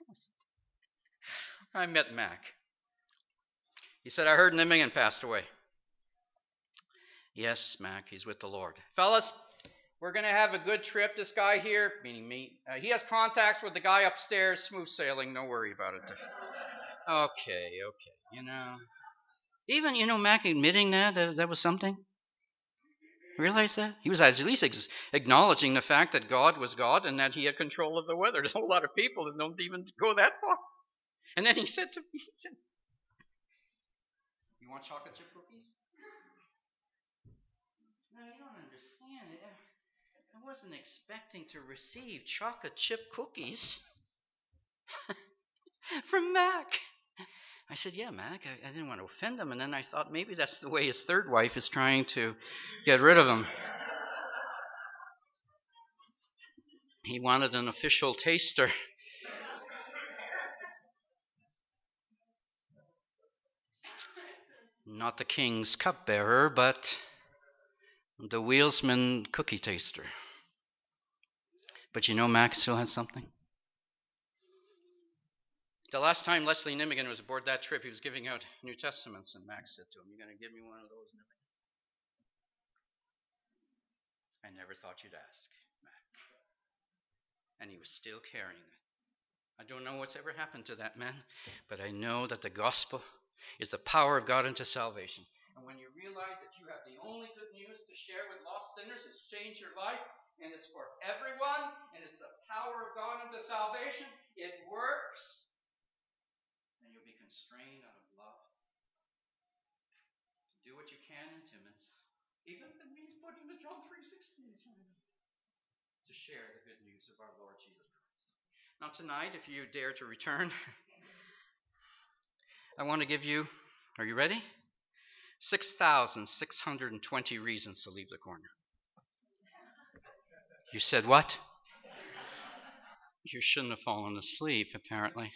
A: I met Mac. He said, "I heard Nimigan passed away." "Yes, Mac, he's with the Lord." "Fellas, We're going to have a good trip. This guy here, meaning me, he has contacts with the guy upstairs. Smooth sailing. Don't worry about it. Okay. Even, Mac admitting that was something. Realize that? He was at least acknowledging the fact that God was God and that he had control of the weather. There's a whole lot of people that don't even go that far. And then he said to me, "You want chocolate chip cookies?" No, you don't understand. I wasn't expecting to receive chocolate chip cookies from Mac. I said, "Yeah, Mac, I didn't want to offend him." And then I thought maybe that's the way his third wife is trying to get rid of him. He wanted an official taster. Not the king's cupbearer, but the wheelsman cookie taster. But Mac still had something. The last time Leslie Nimigan was aboard that trip, he was giving out New Testaments, and Mac said to him, "You going to give me one of those, Nimigan?" "I never thought you'd ask, Mac." And he was still carrying it. I don't know what's ever happened to that man, but I know that the gospel is the power of God unto salvation. And when you realize that you have the only good news to share with lost sinners, it's changed your life, and it's for everyone, and it's the power of God unto salvation, it works, and you'll be constrained out of love to do what you can in Timmins, even if it means putting the John 3:16 to share the good news of our Lord Jesus Christ. Now tonight, if you dare to return, I want to give you, are you ready? 6,620 reasons to leave the corner. You said what? You shouldn't have fallen asleep, apparently.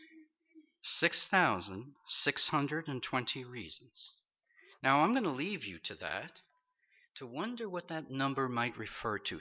A: 6,620 reasons. Now, I'm going to leave you to that, to wonder what that number might refer to.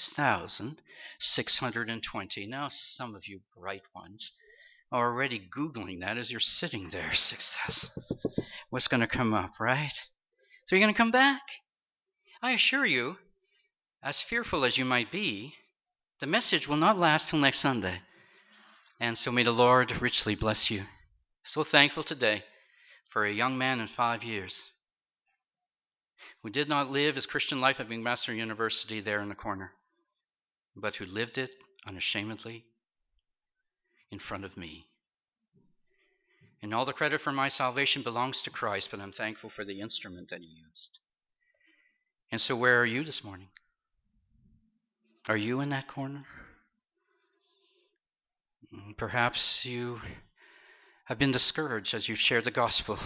A: 6,620. Now, some of you bright ones are already Googling that as you're sitting there. 6,000. What's going to come up, right? So you're going to come back. I assure you, as fearful as you might be, the message will not last till next Sunday. And so may the Lord richly bless you. So thankful today for a young man in 5 years who did not live his Christian life at McMaster University there in the corner, but who lived it unashamedly in front of me. And all the credit for my salvation belongs to Christ, but I'm thankful for the instrument that he used. And so where are you this morning? Are you in that corner? Perhaps you have been discouraged as you've shared the gospel.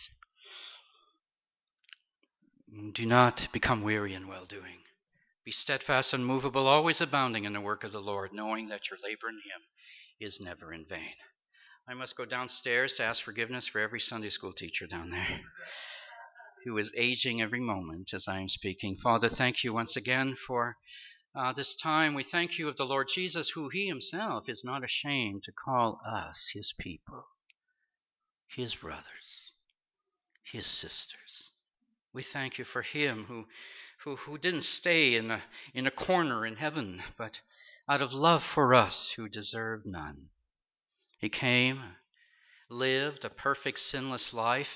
A: Do not become weary in well-doing. Be steadfast and unmovable, always abounding in the work of the Lord, knowing that your labor in him is never in vain. I must go downstairs to ask forgiveness for every Sunday school teacher down there who is aging every moment as I am speaking. Father, thank you once again for this time. We thank you of the Lord Jesus, who he himself is not ashamed to call us his people, his brothers, his sisters. We thank you for him who didn't stay in a corner in heaven, but out of love for us who deserved none. He came, lived a perfect sinless life,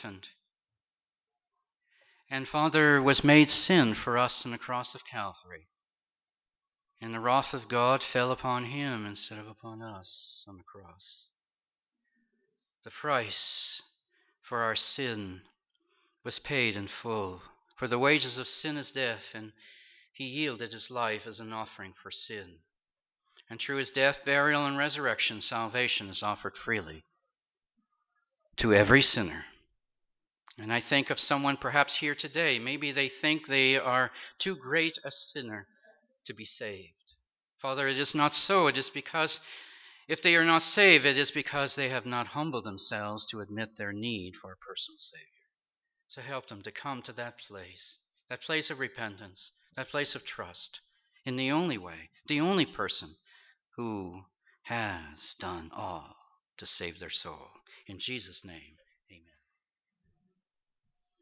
A: and Father, was made sin for us on the cross of Calvary. And the wrath of God fell upon him instead of upon us on the cross. The price for our sin was paid in full. For the wages of sin is death, and he yielded his life as an offering for sin. And through his death, burial, and resurrection, salvation is offered freely to every sinner. And I think of someone perhaps here today. Maybe they think they are too great a sinner to be saved. Father, it is not so. It is because if they are not saved, it is because they have not humbled themselves to admit their need for a personal Savior. So help them to come to that place of repentance, that place of trust, in the only way, the only person who has done all to save their soul. In Jesus' name.